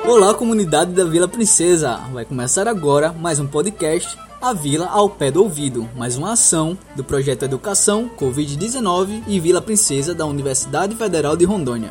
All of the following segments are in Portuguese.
Olá, comunidade da Vila Princesa! Vai começar agora mais um podcast, A Vila ao Pé do Ouvido, mais uma ação do Projeto Educação Covid-19 e Vila Princesa da Universidade Federal de Rondônia.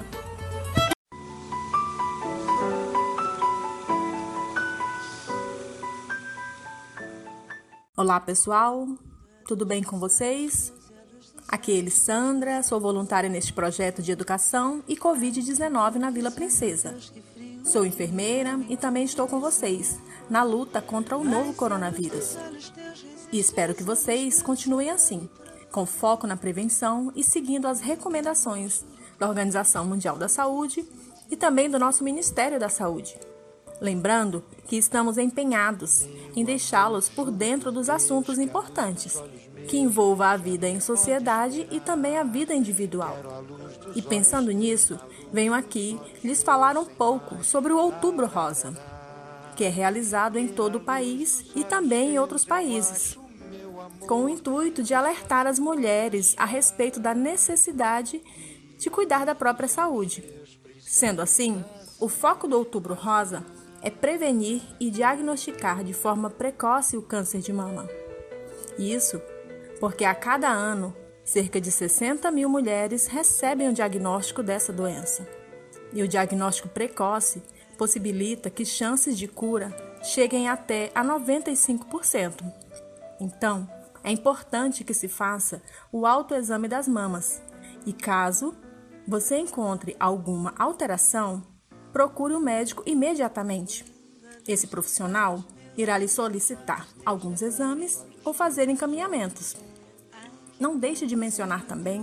Olá pessoal, tudo bem com vocês? Aqui é Elissandra, sou voluntária neste projeto de educação e Covid-19 na Vila Princesa. Sou enfermeira e também estou com vocês na luta contra o novo coronavírus. E espero que vocês continuem assim, com foco na prevenção e seguindo as recomendações da Organização Mundial da Saúde e também do nosso Ministério da Saúde. Lembrando que estamos empenhados em deixá-los por dentro dos assuntos importantes, que envolvam a vida em sociedade e também a vida individual. E pensando nisso, venho aqui lhes falar um pouco sobre o Outubro Rosa, que é realizado em todo o país e também em outros países, com o intuito de alertar as mulheres a respeito da necessidade de cuidar da própria saúde. Sendo assim, o foco do Outubro Rosa é prevenir e diagnosticar de forma precoce o câncer de mama. Isso porque a cada ano, cerca de 60 mil mulheres recebem o diagnóstico dessa doença. E o diagnóstico precoce possibilita que chances de cura cheguem até a 95%. Então, é importante que se faça o autoexame das mamas. E caso você encontre alguma alteração, procure o médico imediatamente. Esse profissional irá lhe solicitar alguns exames ou fazer encaminhamentos. Não deixe de mencionar também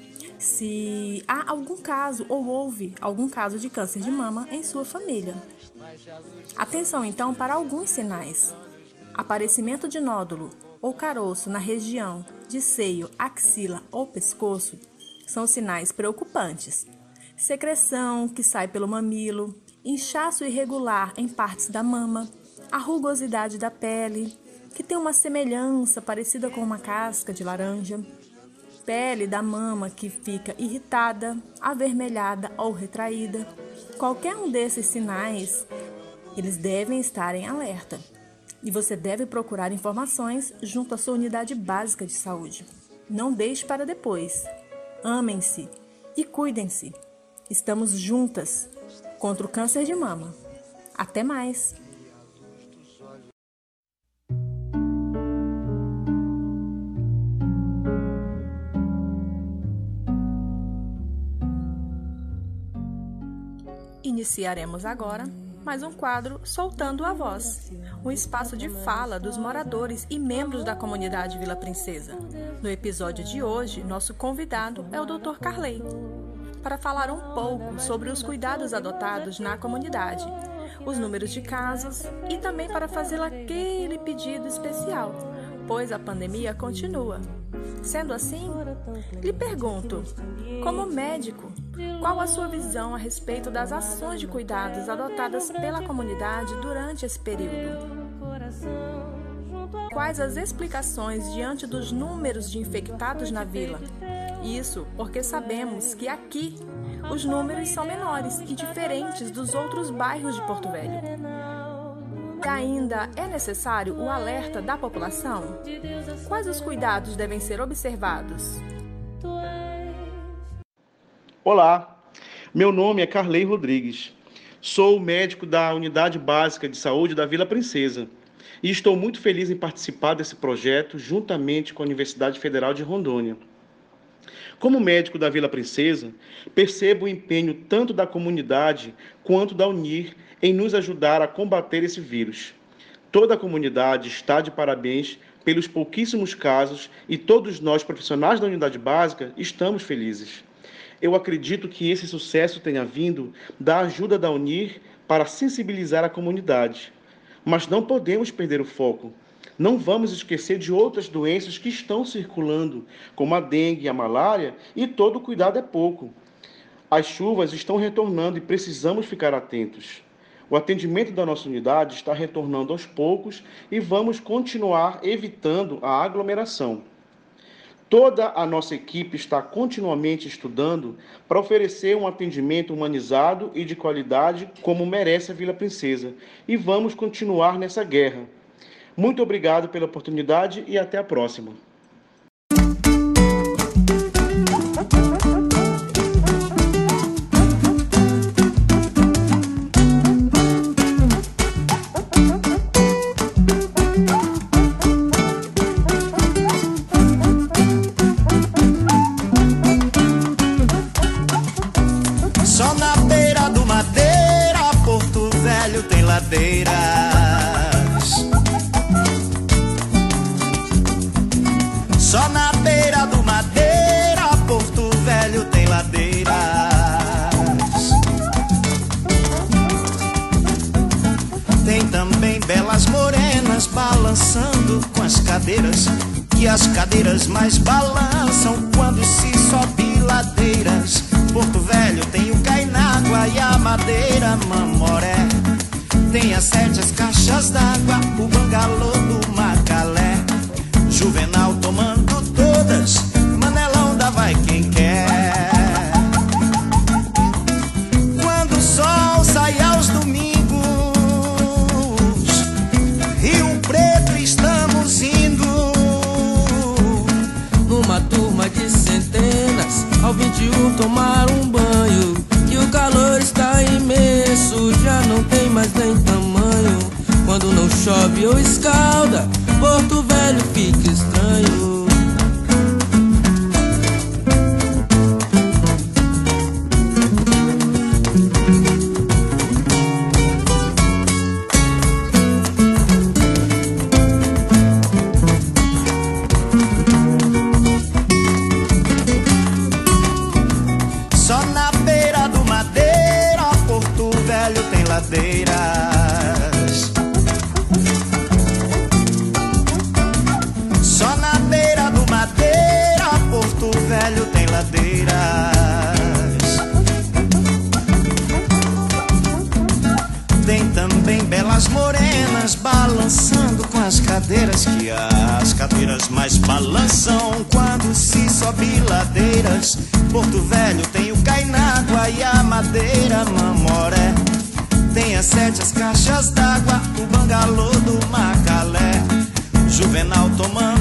se há algum caso ou houve algum caso de câncer de mama em sua família. Atenção então para alguns sinais. Aparecimento de nódulo ou caroço na região de seio, axila ou pescoço são sinais preocupantes. Secreção que sai pelo mamilo, inchaço irregular em partes da mama, a rugosidade da pele, que tem uma semelhança parecida com uma casca de laranja, pele da mama que fica irritada, avermelhada ou retraída. Qualquer um desses sinais, eles devem estar em alerta. E você deve procurar informações junto à sua unidade básica de saúde. Não deixe para depois. Amem-se e cuidem-se. Estamos juntas contra o câncer de mama. Até mais! Iniciaremos agora mais um quadro Soltando a Voz, um espaço de fala dos moradores e membros da comunidade Vila Princesa. No episódio de hoje, nosso convidado é o Dr. Carley, para falar um pouco sobre os cuidados adotados na comunidade, os números de casos e também para fazer aquele pedido especial, pois a pandemia continua. Sendo assim, lhe pergunto, como médico, qual a sua visão a respeito das ações de cuidados adotadas pela comunidade durante esse período? Quais as explicações diante dos números de infectados na vila? Isso porque sabemos que aqui os números são menores e diferentes dos outros bairros de Porto Velho. E ainda é necessário o alerta da população? Quais os cuidados devem ser observados? Olá, meu nome é Carley Rodrigues. Sou médico da Unidade Básica de Saúde da Vila Princesa e estou muito feliz em participar desse projeto juntamente com a Universidade Federal de Rondônia. Como médico da Vila Princesa, percebo o empenho tanto da comunidade quanto da UNIR em nos ajudar a combater esse vírus. Toda a comunidade está de parabéns pelos pouquíssimos casos e todos nós, profissionais da unidade básica, estamos felizes. Eu acredito que esse sucesso tenha vindo da ajuda da UNIR para sensibilizar a comunidade. Mas não podemos perder o foco. Não vamos esquecer de outras doenças que estão circulando, como a dengue e a malária, e todo cuidado é pouco. As chuvas estão retornando e precisamos ficar atentos. O atendimento da nossa unidade está retornando aos poucos e vamos continuar evitando a aglomeração. Toda a nossa equipe está continuamente estudando para oferecer um atendimento humanizado e de qualidade como merece a Vila Princesa. E vamos continuar nessa guerra. Muito obrigado pela oportunidade e até a próxima. Só na beira do Madeira, Porto Velho tem ladeiras. Só na beira do Madeira, Porto Velho tem ladeiras. Tem também belas morenas balançando com as cadeiras, que as cadeiras mais balançam quando se sobe ladeiras. Porto Velho tem o Cainágua e a Madeira Mamoré. Tem as 7 as caixas d'água, o bangalô do Macalé. Juvenal tomando todas, Manelão dá vai quem quer. Quando o sol sai aos domingos, Rio Preto estamos indo. Numa turma de centenas, ao 21 tomar um banho, que o calor está imenso, já não tem mais nem tamanho. Quando não chove ou escalda, Porto Velho fica estranho. Só na beira do Madeira, Porto Velho tem ladeiras. Só na beira do Madeira, Porto Velho tem ladeiras. Tem também belas morenas balançando com as cadeiras, que as cadeiras mais balançam quando se sobe ladeiras. Porto Velho tem o Cainágua e a Madeira Mamoré. Tem as 7 as caixas d'água, o bangalô do Macalé. Juvenal tomando